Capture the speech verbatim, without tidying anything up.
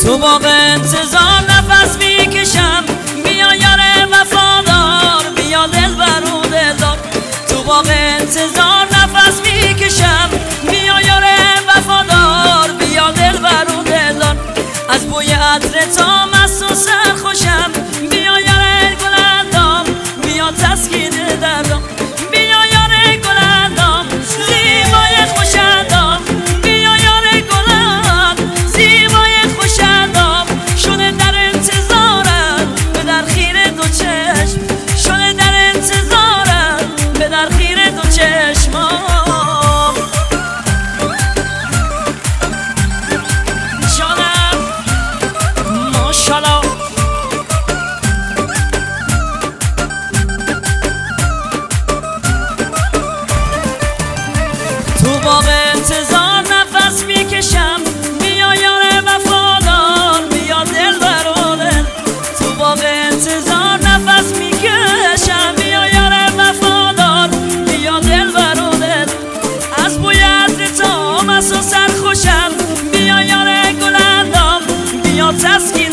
تو باغ انتظار نفس میکشم، بیا یار وفادار، بیا دلبر و دلدار. تو باغ انتظار نفس میکشم، بیا یار وفادار، بیا دلبر و دلدار. از بوی عطر تا مست و سرخوشم، بیا یار گلندام، بیا تسکین دردم. بیا یار گلندام، زیبای خوشندام، بیا یار گلند، زیبای خوشندام. شده در انتظارم به در خیره دو چشم، شده در انتظارم به در خیره دو چشمام. جانم ماشالله. تو باغ انتظار نفس میکشم، بیا یار وفادار، بیا دلبر و دل. تو باغ انتظار نفس میکشم، بیا یار وفادار، بیا دلبر و دل. از بوی عطر تا مست و سرخوشم، بیا یار گلندام، بیا تسکین